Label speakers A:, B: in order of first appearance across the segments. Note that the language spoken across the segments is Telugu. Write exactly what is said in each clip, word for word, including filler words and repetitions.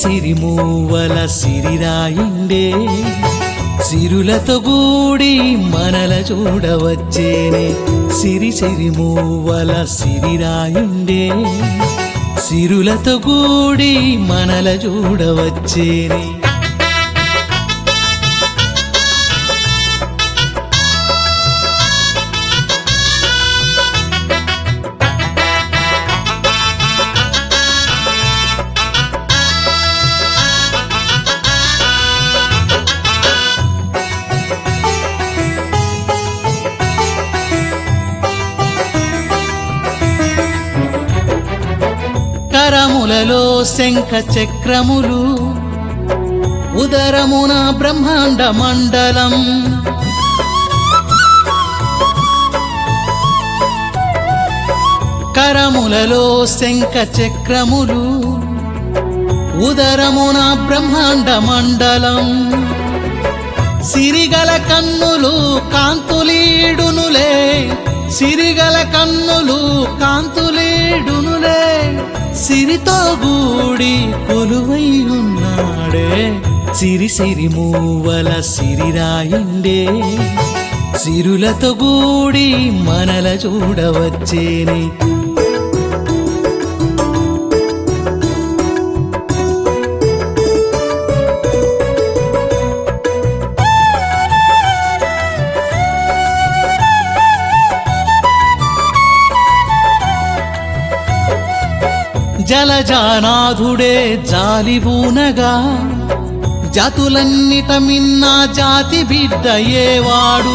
A: సిరి మూవల సిరిరాయుండే సిరులతో గూడి మనల చూడవచ్చేనే సిరి సిరి మూవల సిరిరాయుండే సిరులతో గూడి మనల చూడవచ్చేనే కరములలో శంఖ చక్రములు ఉదరమున బ్రహ్మాండ మండలం కరములలో శంఖ చక్రములు ఉదరమున బ్రహ్మాండ మండలం సిరిగల కన్నులు కాంతులీడునులే సిరిగల కన్నులు కాంతులీడునులే సిరితో గూడి కొలువై ఉన్నాడే సిరి సిరి మూవల సిరిరాయుండే సిరులతో గూడి మనల చూడవచ్చేనే జలజానాథుడే జాలిబూనగా జాతులన్నిట మిన్న జాతి బిడ్డయేవాడు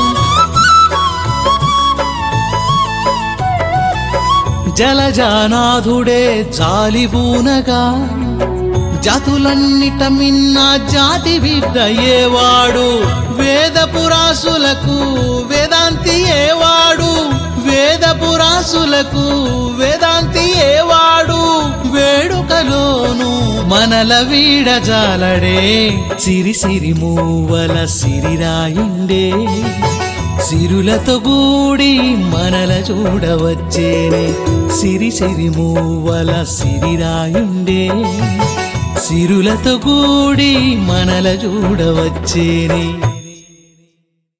A: జలజానాథుడే జాలిబూనగా జాతులన్నిట మిన్న జాతి బిడ్డయేవాడు వేద పురాసులకు వేదాంతి ఏవాడు వేద పురాసులకు వేదాంతి ఏవాడు వేడుకలోను మనల వీడజాలడే సిరి సిరి మూవల సిరిరాయుండే సిరులతో గూడి మనల చూడవచ్చేనే సిరి సిరి మూవల సిరిరాయుండే సిరులతో గూడి మనల చూడవచ్చేనే